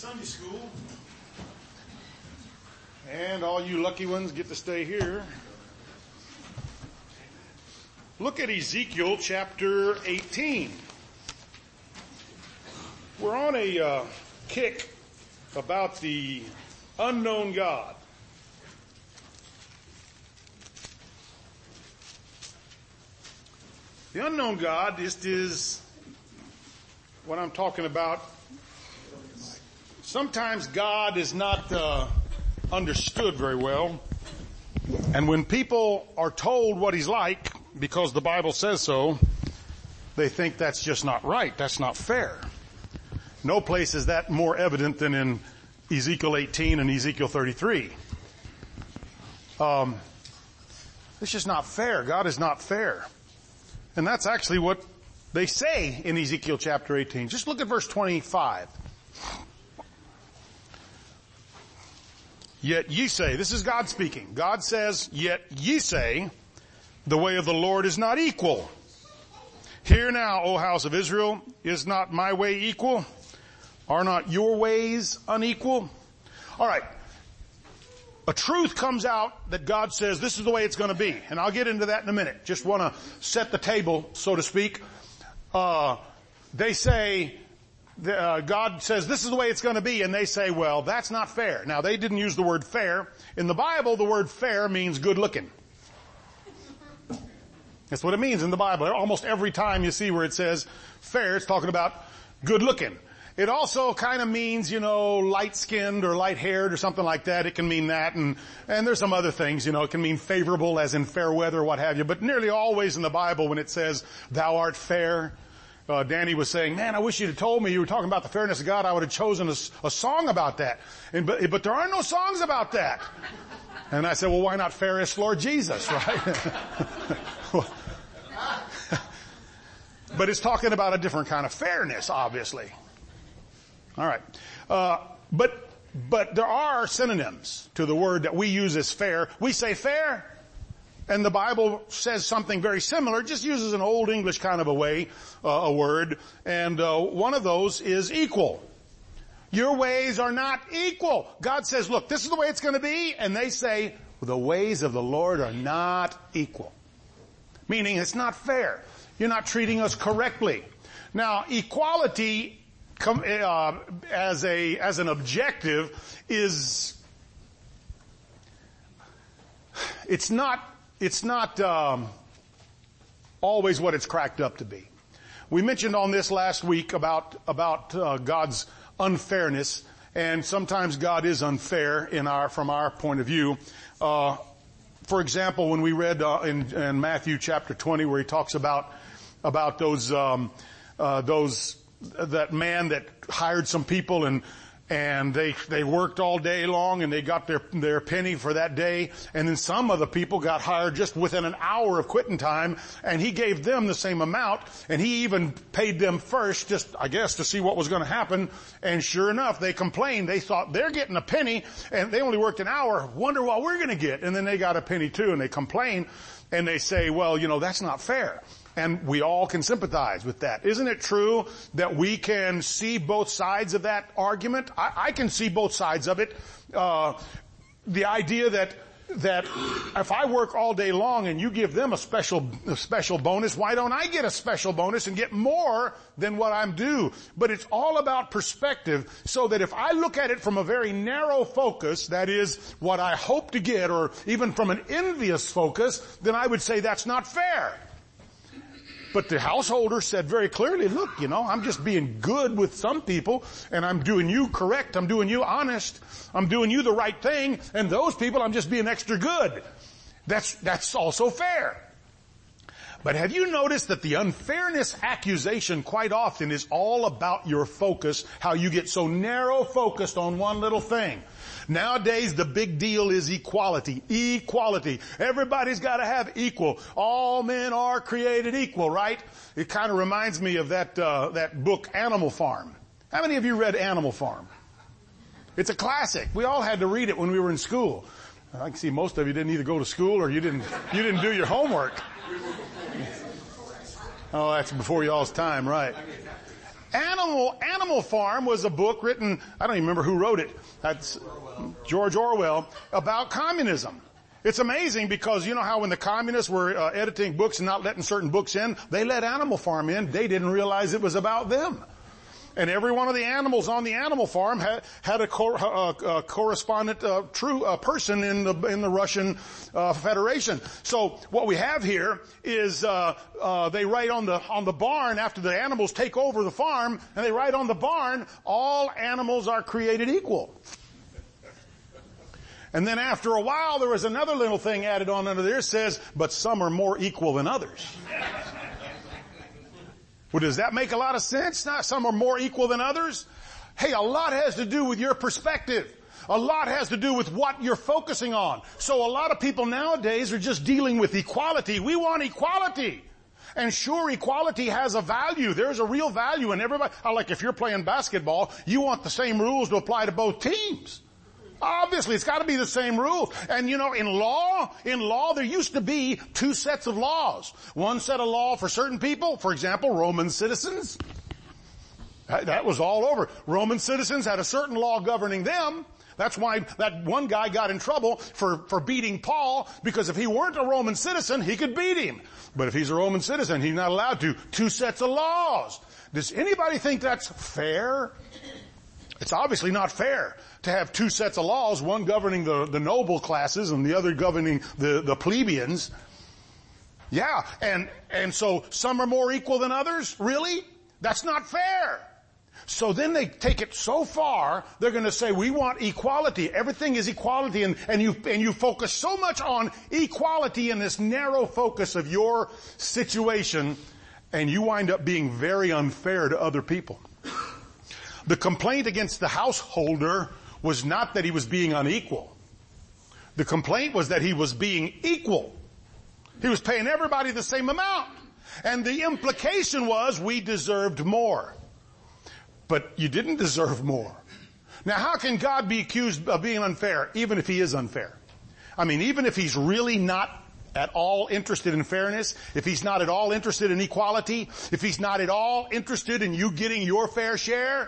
Sunday school. And all you lucky ones get to stay here. Look at Ezekiel chapter 18. We're on a kick about the unknown God. The unknown God is what I'm talking about. Sometimes God is not understood very well. And when people are told what he's like, because the Bible says so, they think that's just not right. That's not fair. No place is that more evident than in Ezekiel 18 and Ezekiel 33. It's just not fair. God is not fair. And that's actually what they say in Ezekiel chapter 18. Just look at verse 25. Yet ye say, this is God speaking. God says, yet ye say, the way of the Lord is not equal. Hear now, O house of Israel, is not my way equal? Are not your ways unequal? All right. A truth comes out that God says this is the way it's going to be. And I'll get into that in a minute. Just want to set the table, so to speak. They say, God says this is the way it's going to be, and they say, well, that's not fair. Now, they didn't use the word fair. In the Bible, the word fair means good looking. That's what it means in the Bible. Almost every time you see where it says fair, it's talking about good looking. It also kind of means, light-skinned or light-haired or something like that. It can mean that, and there's some other things, it can mean favorable as in fair weather or what have you. But nearly always in the Bible when it says, thou art fair, Danny was saying, man, I wish you'd have told me you were talking about the fairness of God. I would have chosen a song about that. But there are no songs about that. And I said, well, why not fairest Lord Jesus, right? But it's talking about a different kind of fairness, obviously. All right. But there are synonyms to the word that we use as fair. We say fair, and the Bible says something very similar, just uses an old English kind of a way, a word, and one of those is equal. Your ways are not equal. God says, look, this is the way it's going to be, and they say, the ways of the Lord are not equal. Meaning it's not fair. You're not treating us correctly. Now, equality as an objective is, it's not always what it's cracked up to be. We mentioned on this last week about God's unfairness, and sometimes God is unfair from our point of view. For example, when we read in Matthew chapter 20, where he talks about that man that hired some people and they worked all day long and they got their penny for that day, and then some of the people got hired just within an hour of quitting time, and he gave them the same amount, and he even paid them first, just I guess to see what was going to happen. And sure enough, they complained. They thought they're getting a penny and they only worked an hour. Wonder what we're going to get. And then they got a penny too, and they complain and they say, well, that's not fair. And we all can sympathize with that. Isn't it true that we can see both sides of that argument? I can see both sides of it. The idea that if I work all day long and you give them a special bonus, why don't I get a special bonus and get more than what I'm due? But it's all about perspective, so that if I look at it from a very narrow focus, that is what I hope to get, or even from an envious focus, then I would say that's not fair. But the householder said very clearly, look, I'm just being good with some people, and I'm doing you correct, I'm doing you honest, I'm doing you the right thing, and those people I'm just being extra good. That's also fair. But have you noticed that the unfairness accusation quite often is all about your focus, how you get so narrow focused on one little thing? Nowadays, the big deal is equality. Equality. Everybody's got to have equal. All men are created equal, right? It kind of reminds me of that book, Animal Farm. How many of you read Animal Farm? It's a classic. We all had to read it when we were in school. I can see most of you didn't either go to school or you didn't do your homework. Oh, that's before y'all's time, right? Animal Farm was a book written, I don't even remember who wrote it. That's George Orwell, about communism. It's amazing because you know how when the communists were editing books and not letting certain books in, they let Animal Farm in. They didn't realize it was about them. And every one of the animals on the Animal Farm had a correspondent person in the Russian Federation. So what we have here is they write on the barn after the animals take over the farm, and they write on the barn, all animals are created equal. And then after a while, there was another little thing added on under there. It says, but some are more equal than others. Well, does that make a lot of sense? Not some are more equal than others. Hey, a lot has to do with your perspective. A lot has to do with what you're focusing on. So a lot of people nowadays are just dealing with equality. We want equality. And sure, equality has a value. There's a real value in everybody. Like if you're playing basketball, you want the same rules to apply to both teams. Obviously, it's got to be the same rule. And you know, in law, there used to be two sets of laws. One set of law for certain people, for example, Roman citizens. That was all over. Roman citizens had a certain law governing them. That's why that one guy got in trouble for beating Paul, because if he weren't a Roman citizen, he could beat him. But if he's a Roman citizen, he's not allowed to. Two sets of laws. Does anybody think that's fair? It's obviously not fair to have two sets of laws, one governing the noble classes and the other governing the plebeians. Yeah, and so some are more equal than others? Really? That's not fair. So then they take it so far, they're going to say, we want equality. Everything is equality, and you focus so much on equality in this narrow focus of your situation, and you wind up being very unfair to other people. The complaint against the householder was not that he was being unequal. The complaint was that he was being equal. He was paying everybody the same amount. And the implication was we deserved more. But you didn't deserve more. Now, how can God be accused of being unfair, even if he is unfair? I mean, even if he's really not at all interested in fairness, if he's not at all interested in equality, if he's not at all interested in you getting your fair share,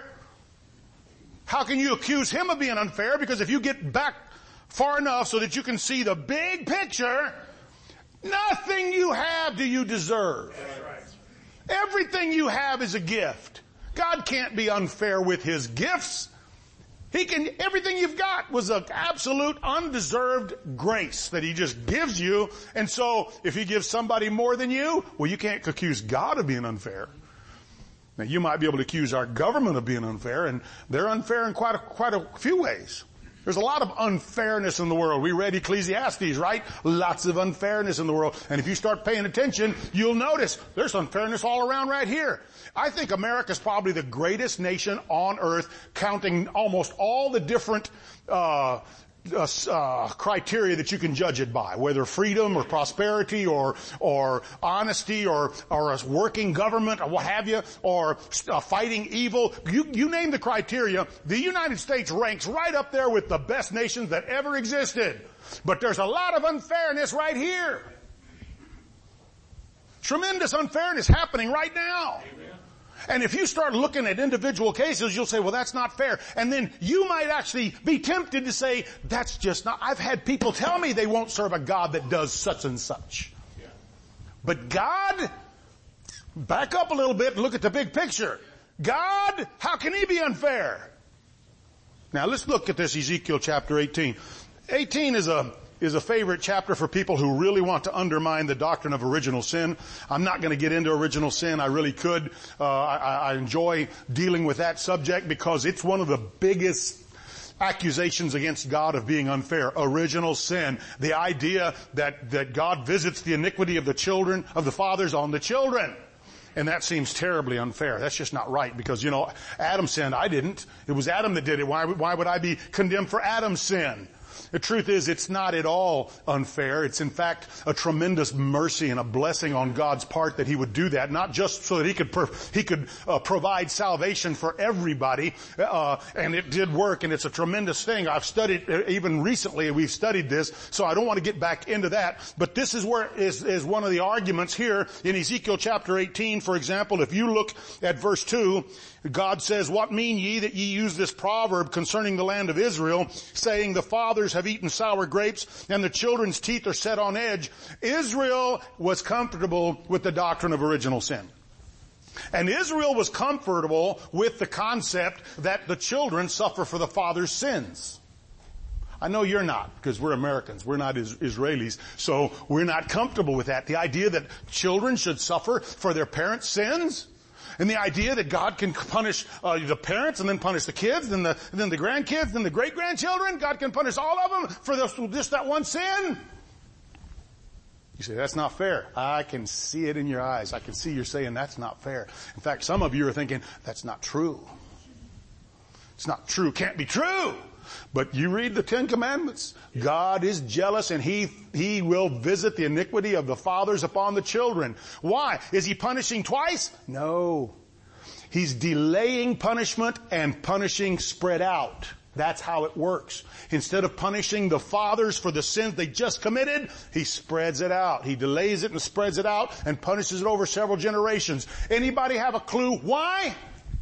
how can you accuse him of being unfair? Because if you get back far enough so that you can see the big picture, nothing you have do you deserve. Everything you have is a gift. God can't be unfair with his gifts. Everything you've got was an absolute undeserved grace that he just gives you. And so if he gives somebody more than you, well, you can't accuse God of being unfair. Now, you might be able to accuse our government of being unfair, and they're unfair in quite a few ways. There's a lot of unfairness in the world. We read Ecclesiastes, right? Lots of unfairness in the world. And if you start paying attention, you'll notice there's unfairness all around right here. I think America's probably the greatest nation on earth, counting almost all the different criteria that you can judge it by, whether freedom or prosperity or honesty or a working government or what have you, or fighting evil. You name the criteria, the United States ranks right up there with the best nations that ever existed. But there's a lot of unfairness right here. Tremendous unfairness happening right now. Amen. And if you start looking at individual cases, you'll say, well, that's not fair. And then you might actually be tempted to say, that's just not. I've had people tell me they won't serve a God that does such and such. Yeah. But God, back up a little bit and look at the big picture. God, how can he be unfair? Now let's look at this Ezekiel chapter 18. 18 is a favorite chapter for people who really want to undermine the doctrine of original sin. I'm not going to get into original sin. I really could. I enjoy dealing with that subject because it's one of the biggest accusations against God of being unfair. Original sin. The idea that God visits the iniquity of the children, of the fathers on the children. And that seems terribly unfair. That's just not right because, Adam sinned. I didn't. It was Adam that did it. Why would I be condemned for Adam's sin? The truth is, it's not at all unfair. It's in fact a tremendous mercy and a blessing on God's part that He would do that, not just so that He could provide salvation for everybody, and it did work, and it's a tremendous thing. I've studied, even recently we've studied this, so I don't want to get back into that, but this is where is one of the arguments here in Ezekiel chapter 18, for example. If you look at verse 2, God says, "What mean ye that ye use this proverb concerning the land of Israel, saying the fathers have eaten sour grapes and the children's teeth are set on edge?" Israel was comfortable with the doctrine of original sin. And Israel was comfortable with the concept that the children suffer for the father's sins. I know you're not, because we're Americans. We're not Israelis, so we're not comfortable with that. The idea that children should suffer for their parents' sins, and the idea that God can punish the parents and then punish the kids, then the grandkids, then the great-grandchildren. God can punish all of them for just that one sin. You say, that's not fair. I can see it in your eyes. I can see you're saying that's not fair. In fact, some of you are thinking, that's not true. It's not true. Can't be true. But you read the Ten Commandments. God is jealous and He will visit the iniquity of the fathers upon the children. Why? Is He punishing twice? No. He's delaying punishment and punishing spread out. That's how it works. Instead of punishing the fathers for the sins they just committed, He spreads it out. He delays it and spreads it out and punishes it over several generations. Anybody have a clue why?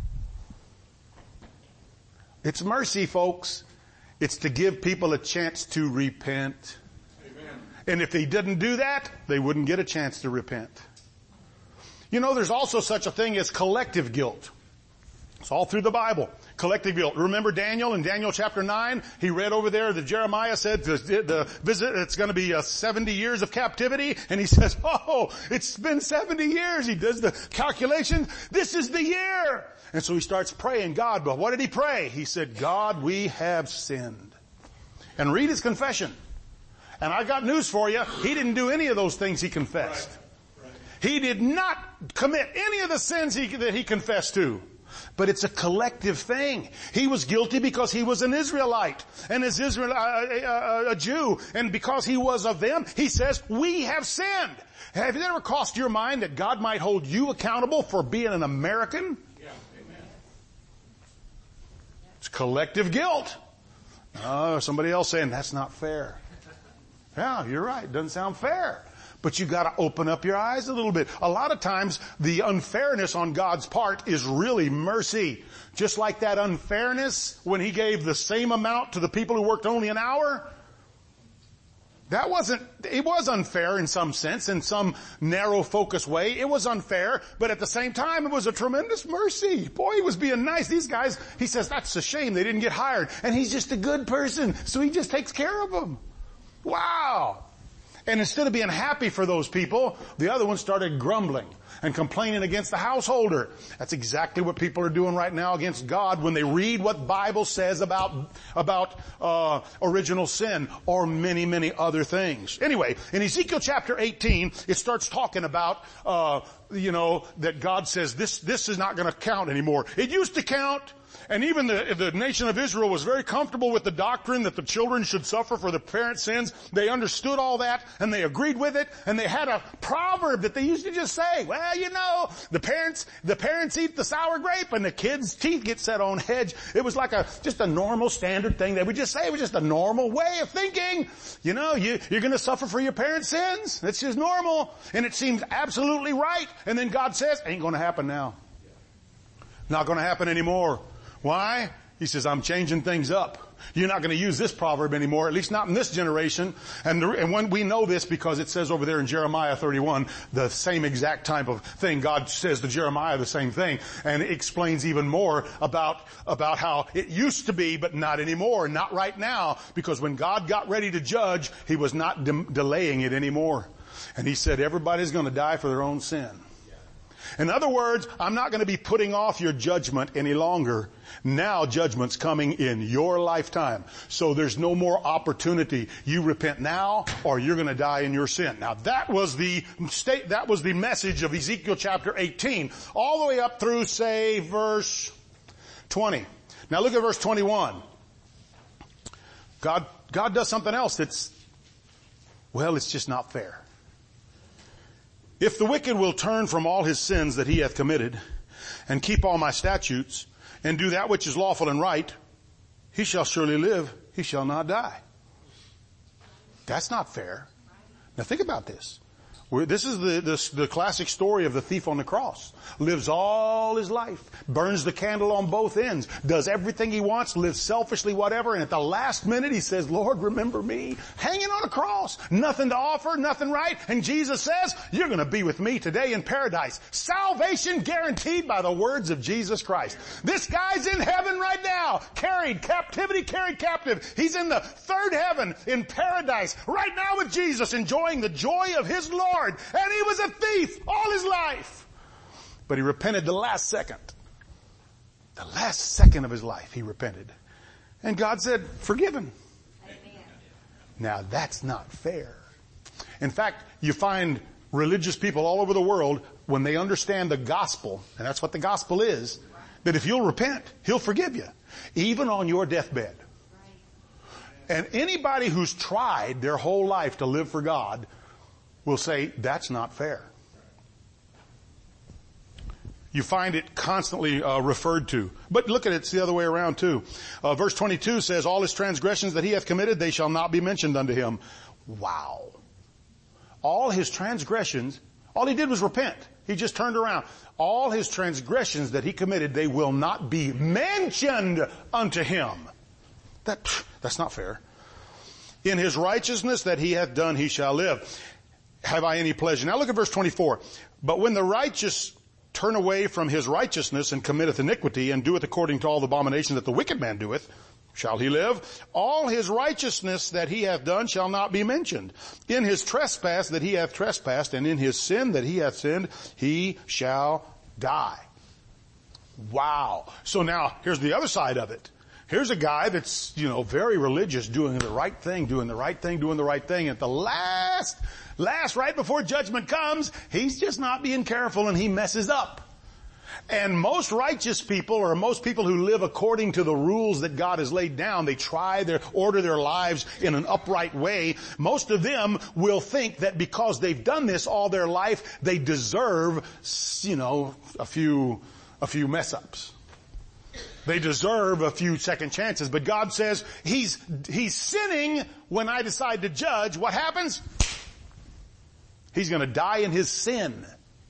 It's mercy, folks. It's to give people a chance to repent. Amen. And if they didn't do that, they wouldn't get a chance to repent. You know, there's also such a thing as collective guilt. It's all through the Bible. Collective guilt. Remember Daniel in Daniel chapter 9? He read over there that Jeremiah said the visit, it's going to be 70 years of captivity. And he says, oh, it's been 70 years. He does the calculation. This is the year. And so he starts praying God. But what did he pray? He said, God, we have sinned. And read his confession. And I got news for you. He didn't do any of those things he confessed. Right. He did not commit any of the sins that he confessed to. But it's a collective thing. He was guilty because he was an Israelite and as a Jew. And because he was of them, he says, we have sinned. Have it ever crossed your mind that God might hold you accountable for being an American? Yeah, amen. It's collective guilt. Oh, somebody else saying, that's not fair. Yeah, you're right. It doesn't sound fair. But you gotta open up your eyes a little bit. A lot of times, the unfairness on God's part is really mercy. Just like that unfairness when He gave the same amount to the people who worked only an hour. It was unfair in some sense, in some narrow focus way. It was unfair, but at the same time, it was a tremendous mercy. Boy, He was being nice. These guys, He says, that's a shame they didn't get hired. And He's just a good person, so He just takes care of them. Wow. And instead of being happy for those people, the other one started grumbling and complaining against the householder. That's exactly what people are doing right now against God when they read what the Bible says about original sin or many, many other things. Anyway, in Ezekiel chapter 18, it starts talking about, that God says this is not going to count anymore. It used to count. And even the nation of Israel was very comfortable with the doctrine that the children should suffer for the parents' sins. They understood all that, and they agreed with it, and they had a proverb that they used to just say, well, the parents eat the sour grape, and the kids' teeth get set on edge. It was like just a normal standard thing. They would just say it was just a normal way of thinking. You're gonna suffer for your parents' sins. That's just normal. And it seems absolutely right. And then God says, ain't gonna happen now. Not gonna happen anymore. Why? He says, I'm changing things up. You're not going to use this proverb anymore, at least not in this generation. And when we know this because it says over there in Jeremiah 31, the same exact type of thing. God says to Jeremiah the same thing. And it explains even more about how it used to be, but not anymore. Not right now. Because when God got ready to judge, He was not delaying it anymore. And He said, everybody's going to die for their own sin. In other words, I'm not going to be putting off your judgment any longer. Now judgment's coming in your lifetime. So there's no more opportunity. You repent now or you're going to die in your sin. Now that was the message of Ezekiel chapter 18, all the way up through, say, verse 20. Now look at verse 21. God does something else that's, well, it's just not fair. If the wicked will turn from all his sins that he hath committed, and keep all my statutes, and do that which is lawful and right, he shall surely live, he shall not die. That's not fair. Now think about this. This is the classic story of the thief on the cross. Lives all his life, burns the candle on both ends, does everything he wants, lives selfishly, whatever, and at the last minute he says, Lord, remember me. Hanging on a cross. Nothing to offer, nothing right. And Jesus says, you're going to be with me today in paradise. Salvation guaranteed by the words of Jesus Christ. This guy's in heaven right now. Carried captive. He's in the third heaven in paradise right now with Jesus, enjoying the joy of his Lord. And he was a thief all his life. But he repented the last second. The last second of his life he repented. And God said, forgive him. Amen. Now that's not fair. In fact, you find religious people all over the world, when they understand the gospel, and that's what the gospel is, that if you'll repent, he'll forgive you. Even on your deathbed. And anybody who's tried their whole life to live for God will say, that's not fair. You find it constantly referred to. But look at it, it's the other way around too. Verse 22 says, all his transgressions that he hath committed, they shall not be mentioned unto him. Wow. All his transgressions, all he did was repent. He just turned around. All his transgressions that he committed, they will not be mentioned unto him. That's not fair. In his righteousness that he hath done, he shall live. Have I any pleasure? Now look at verse 24. But when the righteous turn away from his righteousness and committeth iniquity and doeth according to all the abomination that the wicked man doeth, shall he live? All his righteousness that he hath done shall not be mentioned. In his trespass that he hath trespassed and in his sin that he hath sinned, he shall die. Wow. So now here's the other side of it. Here's a guy that's, very religious, doing the right thing. At the last, right before judgment comes, he's just not being careful and he messes up. And most righteous people, or most people who live according to the rules that God has laid down, they order their lives in an upright way. Most of them will think that because they've done this all their life, they deserve, a few mess ups. They deserve a few second chances. But God says he's sinning when I decide to judge. What happens? He's going to die in his sin.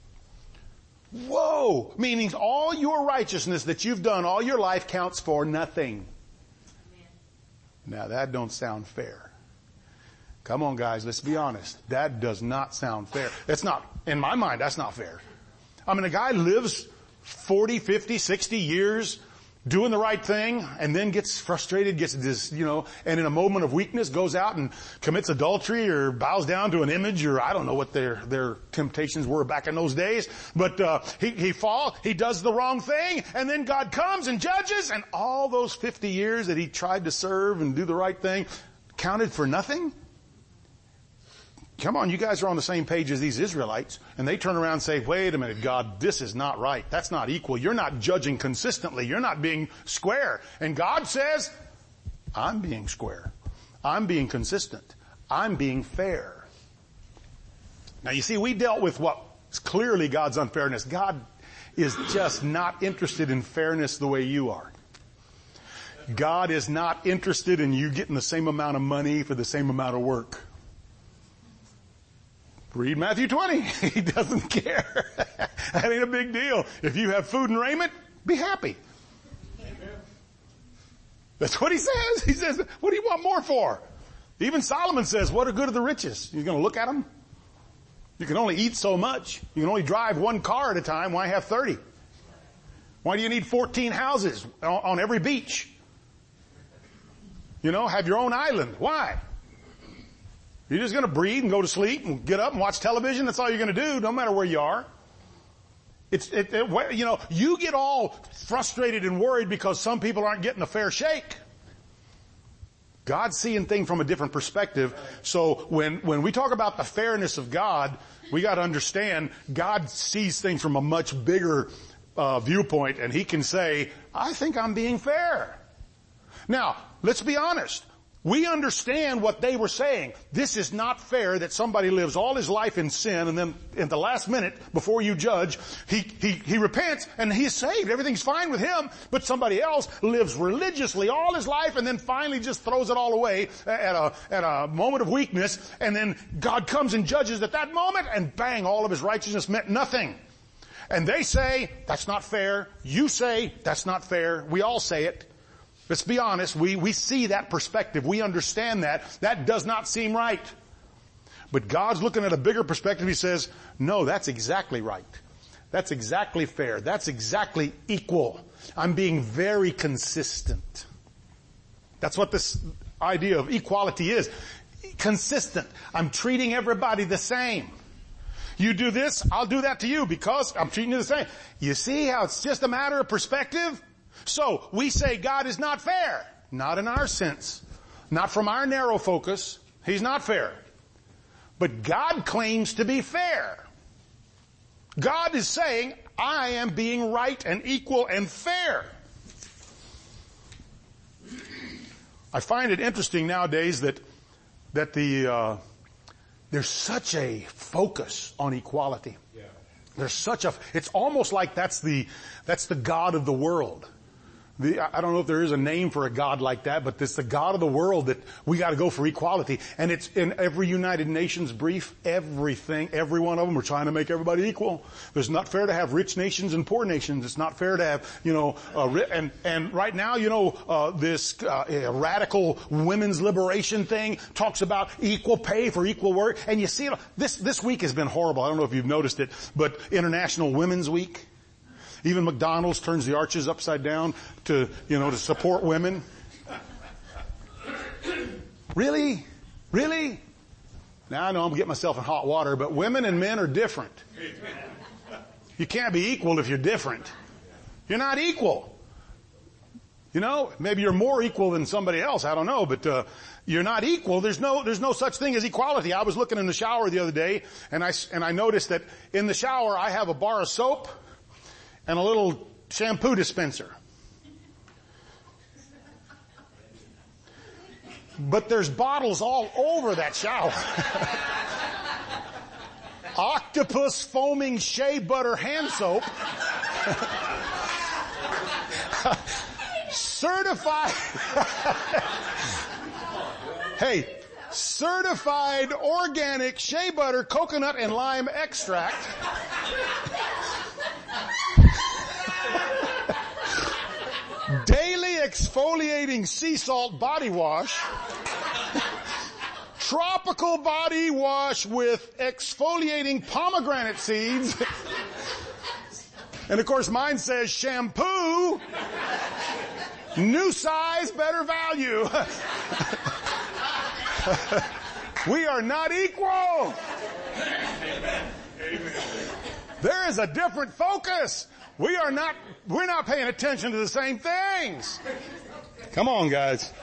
Whoa! Meaning all your righteousness that you've done all your life counts for nothing. Now that don't sound fair. Come on guys, let's be honest. That does not sound fair. That's not, in my mind, that's not fair. I mean, a guy lives 40, 50, 60 years doing the right thing and then gets frustrated, gets this, and in a moment of weakness goes out and commits adultery or bows down to an image, or I don't know what their temptations were back in those days. But, he does the wrong thing, and then God comes and judges, and all those 50 years that he tried to serve and do the right thing counted for nothing? Come on, you guys are on the same page as these Israelites. And they turn around and say, wait a minute, God, this is not right. That's not equal. You're not judging consistently. You're not being square. And God says, I'm being square. I'm being consistent. I'm being fair. Now you see, we dealt with what's clearly God's unfairness. God is just not interested in fairness the way you are. God is not interested in you getting the same amount of money for the same amount of work. Read Matthew 20. He doesn't care. That ain't a big deal. If you have food and raiment, be happy. Amen. That's what he says. He says, what do you want more for? Even Solomon says, what are good of the riches? You're going to look at them? You can only eat so much. You can only drive one car at a time. Why have 30? Why do you need 14 houses on every beach? Have your own island. Why? You're just going to breathe and go to sleep and get up and watch television. That's all you're going to do, no matter where you are. You get all frustrated and worried because some people aren't getting a fair shake. God's seeing things from a different perspective. So when we talk about the fairness of God, we got to understand God sees things from a much bigger viewpoint, and he can say, I think I'm being fair. Now, let's be honest. We understand what they were saying. This is not fair that somebody lives all his life in sin and then in the last minute before you judge, he repents and he's saved. Everything's fine with him, but somebody else lives religiously all his life and then finally just throws it all away at a moment of weakness, and then God comes and judges at that moment, and bang, all of his righteousness meant nothing. And they say, that's not fair. You say, that's not fair. We all say it. Let's be honest, we see that perspective. We understand that. That does not seem right. But God's looking at a bigger perspective. He says, no, that's exactly right. That's exactly fair. That's exactly equal. I'm being very consistent. That's what this idea of equality is. Consistent. I'm treating everybody the same. You do this, I'll do that to you because I'm treating you the same. You see how it's just a matter of perspective? So, we say God is not fair. Not in our sense. Not from our narrow focus. He's not fair. But God claims to be fair. God is saying, I am being right and equal and fair. I find it interesting nowadays that there's such a focus on equality. Yeah. It's almost like that's the God of the world. I don't know if there is a name for a God like that, but it's the God of the world that we got to go for equality. And it's in every United Nations brief, everything, every one of them are trying to make everybody equal. It's not fair to have rich nations and poor nations. It's not fair to have, and right now, this radical women's liberation thing talks about equal pay for equal work. And you see, this week has been horrible. I don't know if you've noticed it, but International Women's Week. Even McDonald's turns the arches upside down to support women. Really? Really? Now I know I'm getting myself in hot water, but women and men are different. You can't be equal if you're different. You're not equal. Maybe you're more equal than somebody else. I don't know, but you're not equal. There's no such thing as equality. I was looking in the shower the other day, and I noticed that in the shower I have a bar of soap and a little shampoo dispenser. But there's bottles all over that shower. Octopus foaming shea butter hand soap. Certified. Hey, certified organic shea butter, coconut, and lime extract. Daily exfoliating sea salt body wash. Tropical body wash with exfoliating pomegranate seeds. And of course mine says shampoo. New size, better value. We are not equal. There is a different focus. We're not paying attention to the same things. Come on, guys.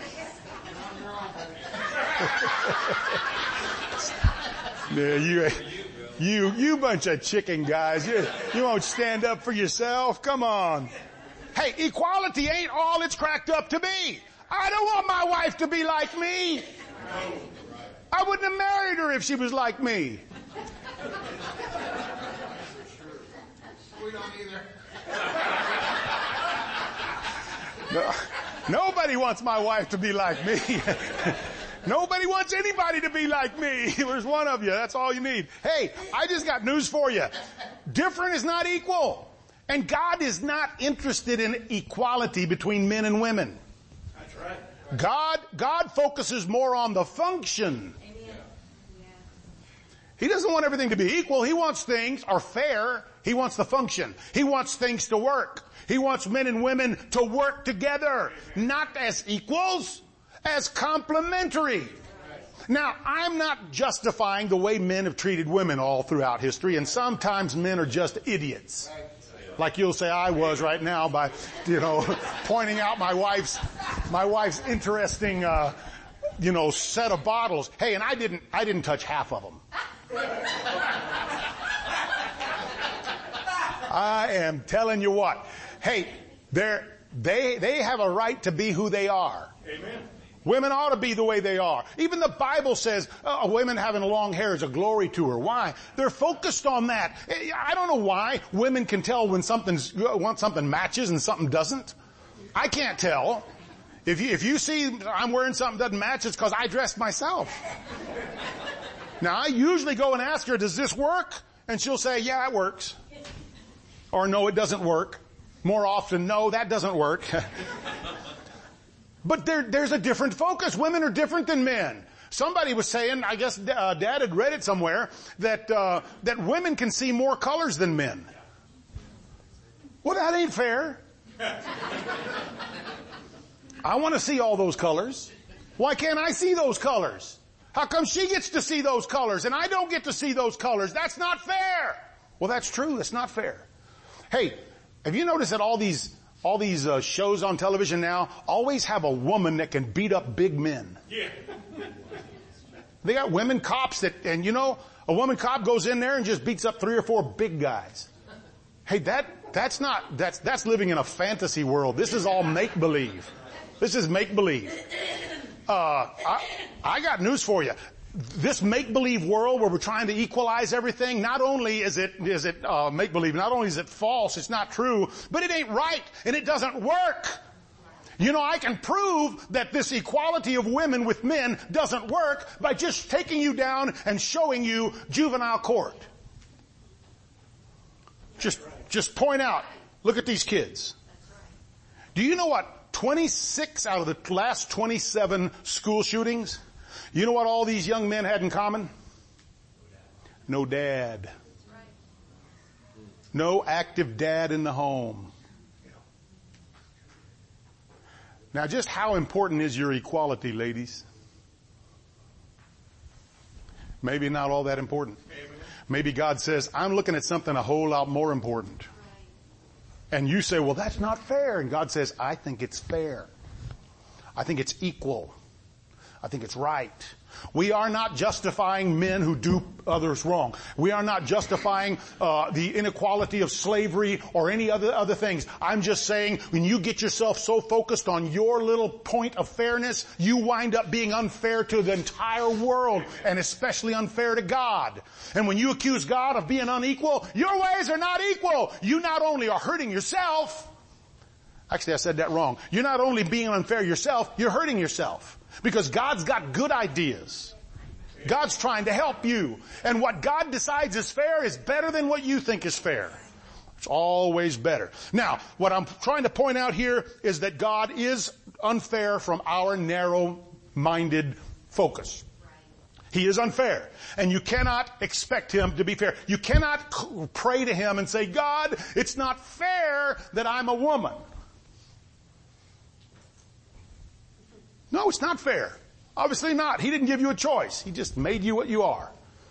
Yeah, you bunch of chicken guys. You won't stand up for yourself. Come on. Hey, equality ain't all it's cracked up to be. I don't want my wife to be like me. I wouldn't have married her if she was like me. We don't either. No, nobody wants my wife to be like me. Nobody wants anybody to be like me. There's one of you. That's all you need. Hey, I just got news for you. Different is not equal. And God is not interested in equality between men and women. That's right. God focuses more on the function. He doesn't want everything to be equal. He wants things are fair. He wants the function. He wants things to work. He wants men and women to work together, not as equals, as complementary. Now, I'm not justifying the way men have treated women all throughout history, and sometimes men are just idiots. Like you'll say I was right now by, pointing out my wife's interesting, set of bottles. Hey, and I didn't touch half of them. I am telling you what. Hey, they have a right to be who they are. Amen. Women ought to be the way they are. Even the Bible says women having long hair is a glory to her. Why? They're focused on that. I don't know why women can tell when something matches and something doesn't. I can't tell. If you see I'm wearing something that doesn't match, it's because I dressed myself. Now I usually go and ask her, does this work? And she'll say, yeah, it works. Or no, it doesn't work. More often, no, that doesn't work. But there's a different focus. Women are different than men. Somebody was saying, I guess Dad had read it somewhere, that women can see more colors than men. Well, that ain't fair. I want to see all those colors. Why can't I see those colors? How come she gets to see those colors and I don't get to see those colors? That's not fair. Well, that's true. It's not fair. Hey, have you noticed that all these shows on television now always have a woman that can beat up big men? Yeah. They got women cops and a woman cop goes in there and just beats up 3 or 4 big guys. Hey, that's living in a fantasy world. This is all make-believe. This is make-believe. I got news for you. This make-believe world where we're trying to equalize everything, not only is it make-believe, not only is it false, it's not true, but it ain't right and it doesn't work. I can prove that this equality of women with men doesn't work by just taking you down and showing you juvenile court. Just point out, look at these kids. Do you know what? 26 out of the last 27 school shootings, you know what all these young men had in common? No dad. No active dad in the home. Now just how important is your equality, ladies? Maybe not all that important. Maybe God says, I'm looking at something a whole lot more important. And you say, well, that's not fair. And God says, I think it's fair. I think it's equal. I think it's right. We are not justifying men who do others wrong. We are not justifying the inequality of slavery or any other things. I'm just saying when you get yourself so focused on your little point of fairness, you wind up being unfair to the entire world and especially unfair to God. And when you accuse God of being unequal, your ways are not equal. You not only are hurting yourself. Actually, I said that wrong. You're not only being unfair yourself, you're hurting yourself. Because God's got good ideas. God's trying to help you. And what God decides is fair is better than what you think is fair. It's always better. Now, what I'm trying to point out here is that God is unfair from our narrow-minded focus. He is unfair. And you cannot expect Him to be fair. You cannot pray to Him and say, God, it's not fair that I'm a woman. No, it's not fair. Obviously not. He didn't give you a choice. He just made you what you are.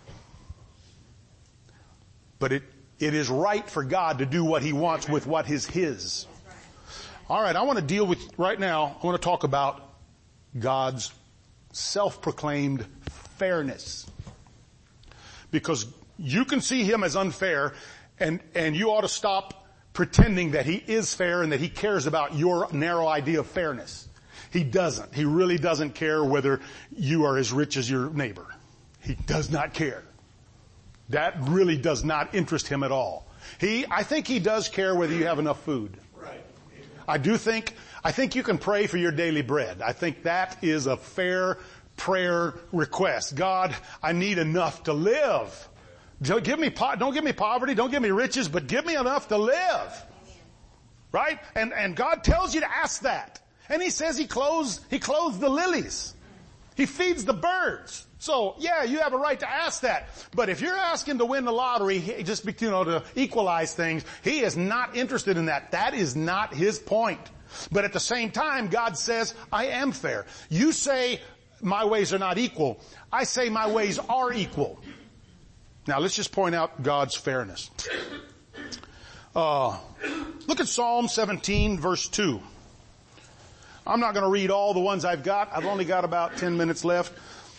But it is right for God to do what He wants with what is His. All right, I want to deal with, right now, I want to talk about God's self-proclaimed fairness. Because you can see Him as unfair, and you ought to stop pretending that He is fair and that He cares about your narrow idea of fairness. He doesn't. He really doesn't care whether you are as rich as your neighbor. He does not care. That really does not interest Him at all. I think He does care whether you have enough food. Right. I think you can pray for your daily bread. I think that is a fair prayer request. God, I need enough to live. Don't give me poverty, don't give me riches, but give me enough to live. Right? And God tells you to ask that. And He says He clothes the lilies. He feeds the birds. So, yeah, you have a right to ask that. But if you're asking to win the lottery, just, to equalize things, He is not interested in that. That is not His point. But at the same time, God says, I am fair. You say, my ways are not equal. I say my ways are equal. Now, let's just point out God's fairness. Look at Psalm 17, verse 2. I'm not going to read all the ones I've got. I've only got about 10 minutes left.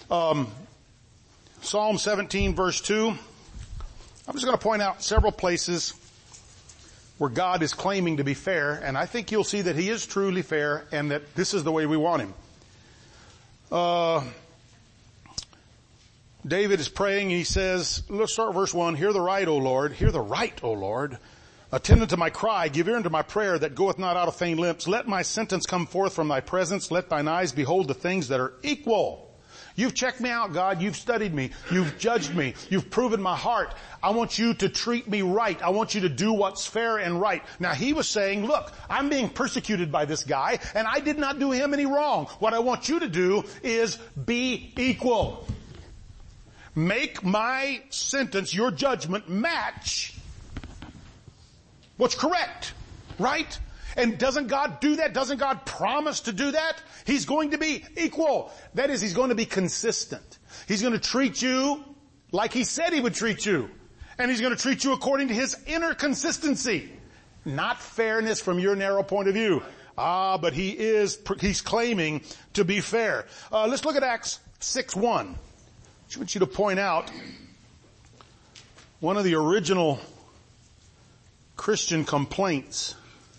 Psalm 17, verse 2. I'm just going to point out several places where God is claiming to be fair, and I think you'll see that He is truly fair and that this is the way we want Him. David is praying. He says, let's start verse 1. Hear the right, O Lord. Hear the right, O Lord. Attend unto my cry. Give ear unto my prayer that goeth not out of faint lips. Let my sentence come forth from thy presence. Let thine eyes behold the things that are equal. You've checked me out, God. You've studied me. You've judged me. You've proven my heart. I want you to treat me right. I want you to do what's fair and right. Now he was saying, look, I'm being persecuted by this guy and I did not do him any wrong. What I want you to do is be equal. Make my sentence, your judgment, match what's correct, right? And doesn't God do that? Doesn't God promise to do that? He's going to be equal. That is, he's going to be consistent. He's going to treat you like he said he would treat you. And he's going to treat you according to his inner consistency. Not fairness from your narrow point of view. But he's claiming to be fair. Let's look at Acts 6:1. I want you to point out one of the original Christian complaints.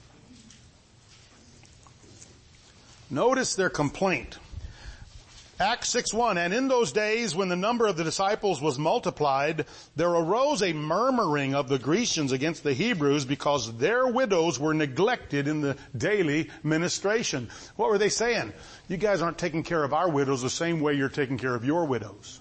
Notice their complaint. Acts 6:1, and in those days when the number of the disciples was multiplied, there arose a murmuring of the Grecians against the Hebrews because their widows were neglected in the daily ministration. What were they saying? You guys aren't taking care of our widows the same way you're taking care of your widows.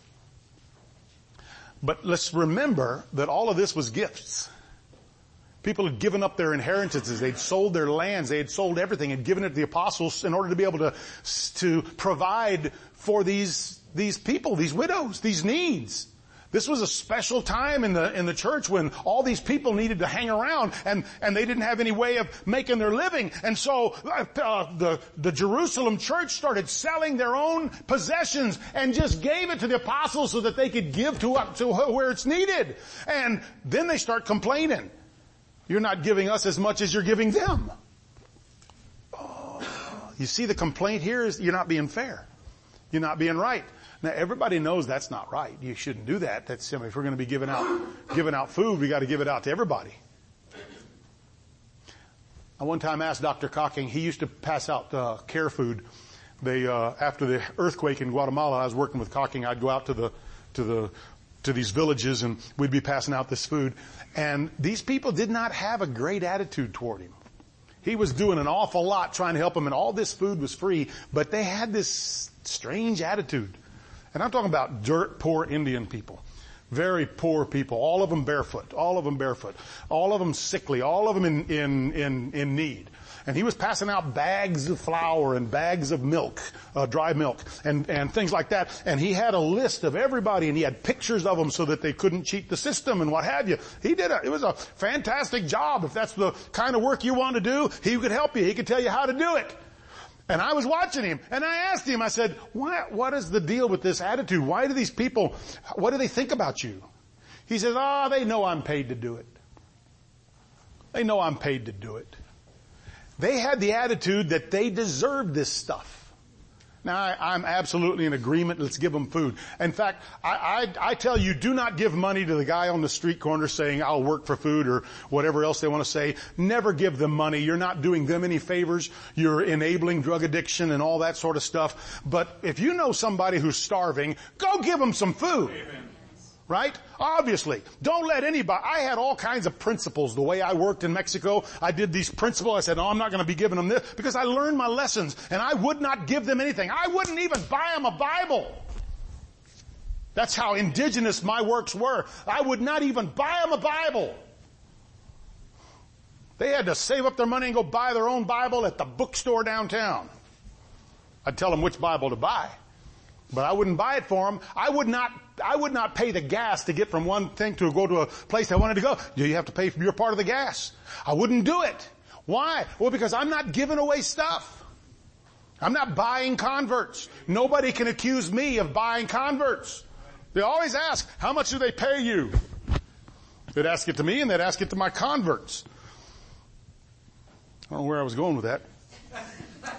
But let's remember that all of this was gifts. People had given up their inheritances. They'd sold their lands. They had sold everything and given it to the apostles in order to be able to provide for these people, these widows, these needs. This was a special time in the church when all these people needed to hang around and they didn't have any way of making their living. And so the Jerusalem church started selling their own possessions and just gave it to the apostles so that they could give to where it's needed. And then they start complaining. You're not giving us as much as you're giving them. You see, the complaint here is you're not being fair. You're not being right. Now everybody knows that's not right. You shouldn't do that. If we're going to be giving out food, we got to give it out to everybody. I one time asked Dr. Cocking, he used to pass out care food. After the earthquake in Guatemala, I was working with Cocking. I'd go out to these villages and we'd be passing out this food. And these people did not have a great attitude toward him. He was doing an awful lot trying to help them, and all this food was free, but they had this strange attitude. And I'm talking about dirt poor Indian people. Very poor people. All of them barefoot. All of them sickly. All of them in need. And he was passing out bags of flour and bags of milk, dry milk, and things like that. And he had a list of everybody, and he had pictures of them so that they couldn't cheat the system and what have you. It was a fantastic job. If that's the kind of work you want to do, he could help you. He could tell you how to do it. And I was watching him, and I asked him, I said, what is the deal with this attitude? Why do these people, what do they think about you? He says, they know I'm paid to do it. They know I'm paid to do it. They had the attitude that they deserved this stuff. Now, I'm absolutely in agreement. Let's give them food. In fact, I tell you, do not give money to the guy on the street corner saying, I'll work for food or whatever else they want to say. Never give them money. You're not doing them any favors. You're enabling drug addiction and all that sort of stuff. But if you know somebody who's starving, go give them some food. Amen. Right? Obviously. Don't let anybody, I had all kinds of principles. The way I worked in Mexico, I did these principles. I said, I'm not going to be giving them this because I learned my lessons and I would not give them anything. I wouldn't even buy them a Bible. That's how indigenous my works were. I would not even buy them a Bible. They had to save up their money and go buy their own Bible at the bookstore downtown. I'd tell them which Bible to buy. But I wouldn't buy it for them. I would not pay the gas to get from one thing to go to a place I wanted to go. You have to pay for your part of the gas. I wouldn't do it. Why? Well, because I'm not giving away stuff. I'm not buying converts. Nobody can accuse me of buying converts. They always ask, how much do they pay you? They'd ask it to me and they'd ask it to my converts. I don't know where I was going with that.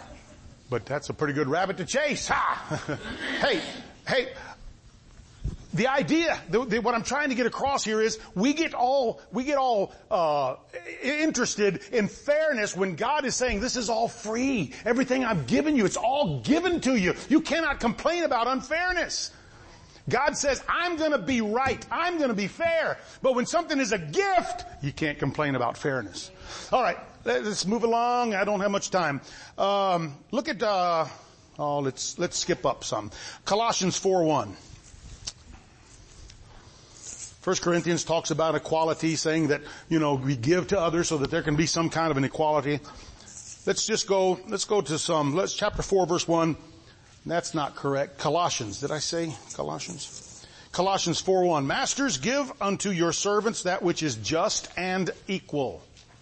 But that's a pretty good rabbit to chase. Ha! Hey, The idea, what I'm trying to get across here is we get all interested in fairness when God is saying this is all free. Everything I've given you, it's all given to you. You cannot complain about unfairness. God says, I'm going to be right. I'm going to be fair. But when something is a gift, you can't complain about fairness. All right, let's move along. I don't have much time. Look at, let's skip up some. Colossians 4:1. 1 Corinthians talks about equality, saying that, we give to others so that there can be some kind of an equality. Let's go to chapter 4, verse 1. That's not correct. Colossians. Did I say Colossians? Colossians 4:1. Masters, give unto your servants that which is just and equal.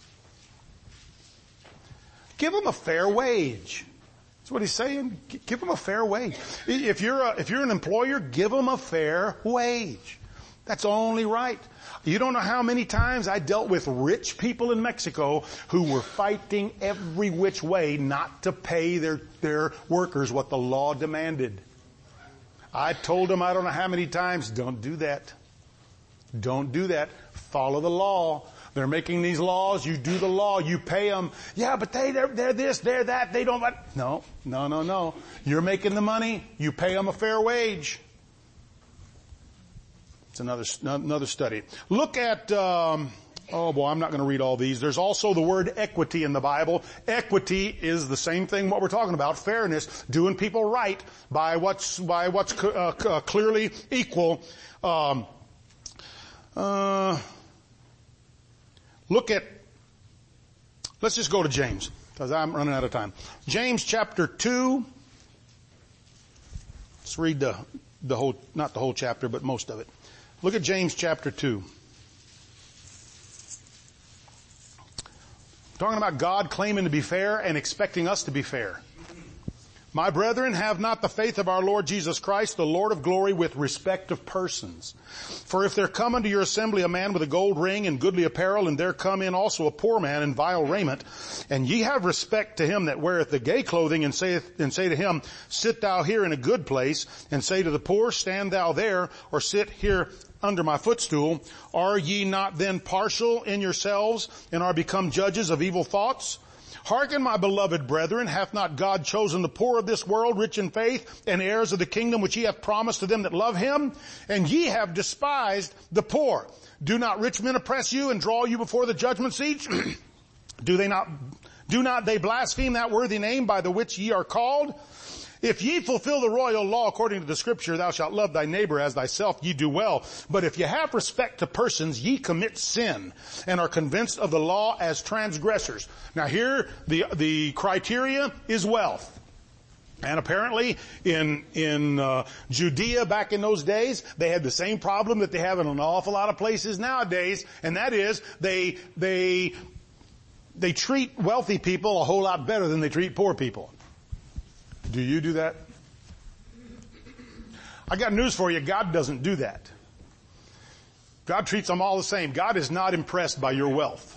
Give them a fair wage. That's what he's saying. Give them a fair wage. If you're an employer, give them a fair wage. That's only right. You don't know how many times I dealt with rich people in Mexico who were fighting every which way not to pay their workers what the law demanded. I told them I don't know how many times, don't do that. Don't do that. Follow the law. They're making these laws. You do the law. You pay them. Yeah, but they're this, they're that. They don't. No. You're making the money. You pay them a fair wage. It's another study. Look at, I'm not going to read all these. There's also the word equity in the Bible. Equity is the same thing what we're talking about. Fairness, doing people right by what's clearly equal. Let's just go to James, because I'm running out of time. James chapter 2. Let's read the whole, not the whole chapter, but most of it. Look at James chapter 2. Talking about God claiming to be fair and expecting us to be fair. My brethren, have not the faith of our Lord Jesus Christ, the Lord of glory, with respect of persons. For if there come unto your assembly a man with a gold ring and goodly apparel, and there come in also a poor man in vile raiment, and ye have respect to him that weareth the gay clothing, and say to him, sit thou here in a good place, and say to the poor, stand thou there, or sit here under my footstool, are ye not then partial in yourselves, and are become judges of evil thoughts? Hearken, my beloved brethren, hath not God chosen the poor of this world, rich in faith, and heirs of the kingdom which he hath promised to them that love him? And ye have despised the poor. Do not rich men oppress you and draw you before the judgment seats? Do not they blaspheme that worthy name by the which ye are called? If ye fulfill the royal law according to the scripture, thou shalt love thy neighbor as thyself, ye do well. But if ye have respect to persons, ye commit sin, and are convinced of the law as transgressors. Now here, the criteria is wealth. And apparently in Judea back in those days, they had the same problem that they have in an awful lot of places nowadays, and that is they treat wealthy people a whole lot better than they treat poor people. Do you do that? I got news for you. God doesn't do that. God treats them all the same. God is not impressed by your wealth.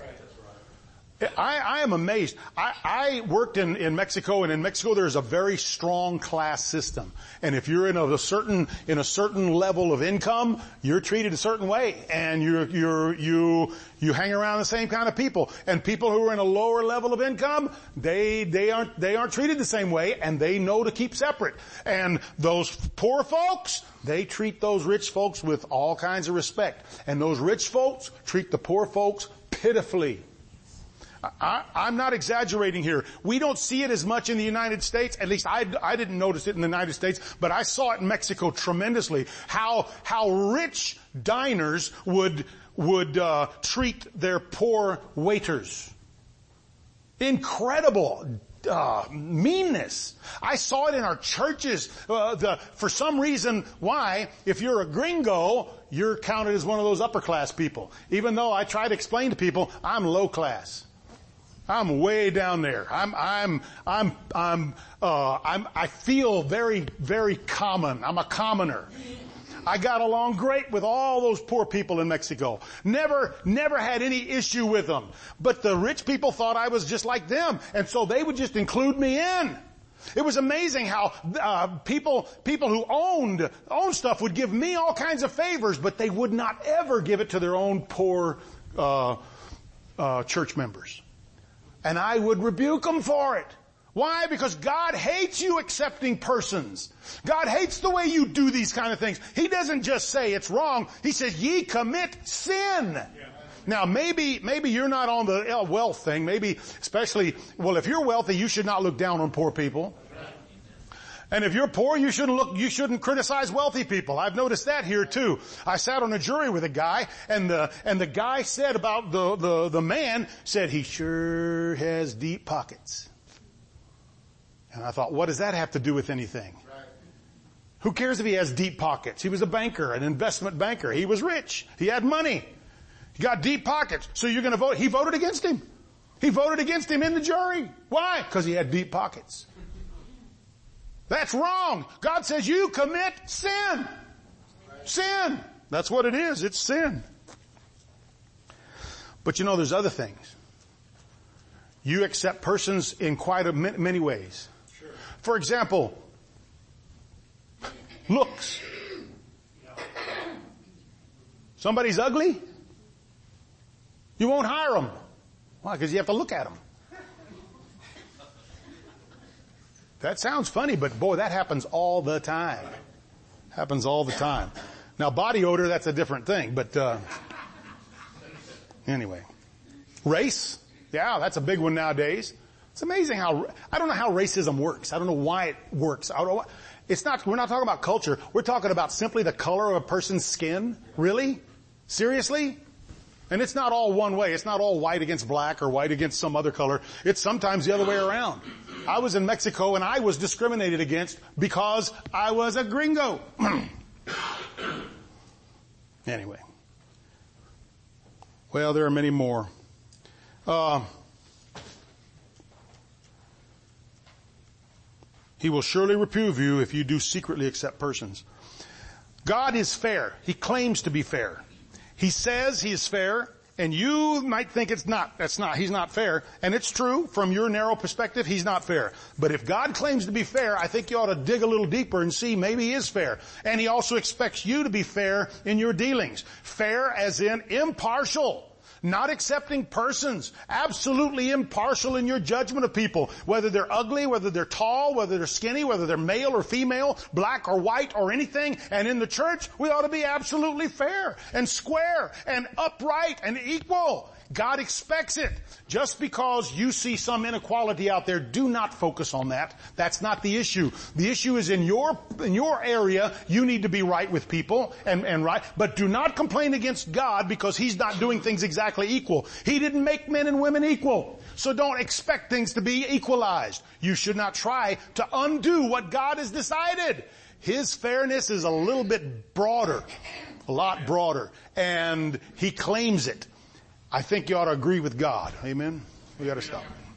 I am amazed. I worked in Mexico, and in Mexico there is a very strong class system. And if you're in a certain level of income, you're treated a certain way, and you hang around the same kind of people. And people who are in a lower level of income, they aren't treated the same way, and they know to keep separate. And those poor folks, they treat those rich folks with all kinds of respect. And those rich folks treat the poor folks pitifully. I'm not exaggerating here. We don't see it as much in the United States. At least I didn't notice it in the United States, but I saw it in Mexico tremendously. How rich diners would treat their poor waiters. Incredible meanness. I saw it in our churches. For some reason, why? If you're a gringo, you're counted as one of those upper class people. Even though I try to explain to people, I'm low class. I'm way down there. I feel very, very common. I'm a commoner. I got along great with all those poor people in Mexico. Never had any issue with them. But the rich people thought I was just like them. And so they would just include me in. It was amazing how people who owned stuff would give me all kinds of favors, but they would not ever give it to their own poor church members. And I would rebuke them for it. Why? Because God hates you accepting persons. God hates the way you do these kind of things. He doesn't just say it's wrong. He says, ye commit sin. Yeah. Now, maybe you're not on the wealth thing. Maybe, especially, well, if you're wealthy, you should not look down on poor people. And if you're poor, you shouldn't criticize wealthy people. I've noticed that here too. I sat on a jury with a guy, and the guy said about the man, said he sure has deep pockets. And I thought, what does that have to do with anything? Right. Who cares if he has deep pockets? He was a banker, an investment banker. He was rich. He had money. He got deep pockets. So you're going to vote. He voted against him. He voted against him in the jury. Why? Because he had deep pockets. That's wrong. God says you commit sin. Right. Sin. That's what it is. It's sin. But there's other things. You accept persons in quite many ways. For example, looks. Somebody's ugly? You won't hire them. Why? Because you have to look at them. That sounds funny, but boy, that happens all the time. Happens all the time. Now, body odor, that's a different thing, but anyway. Race? Yeah, that's a big one nowadays. It's amazing I don't know how racism works. I don't know why it works. We're not talking about culture. We're talking about simply the color of a person's skin. Really? Seriously? And it's not all one way. It's not all white against black or white against some other color. It's sometimes the other way around. I was in Mexico and I was discriminated against because I was a gringo. Anyway. Well, there are many more. He will surely reprove you if you do secretly accept persons. God is fair. He claims to be fair. He says he is fair, and you might think it's not. That's not. He's not fair. And it's true, from your narrow perspective, he's not fair. But if God claims to be fair, I think you ought to dig a little deeper and see maybe he is fair. And he also expects you to be fair in your dealings. Fair as in impartial. Not accepting persons, absolutely impartial in your judgment of people, whether they're ugly, whether they're tall, whether they're skinny, whether they're male or female, black or white or anything. And in the church, we ought to be absolutely fair and square and upright and equal. God expects it. Just because you see some inequality out there, do not focus on that. That's not the issue. The issue is in your area, you need to be right with people and right. But do not complain against God because he's not doing things exactly equal. He didn't make men and women equal. So don't expect things to be equalized. You should not try to undo what God has decided. His fairness is a little bit broader, a lot broader, and he claims it. I think you ought to agree with God. Amen? We got to stop.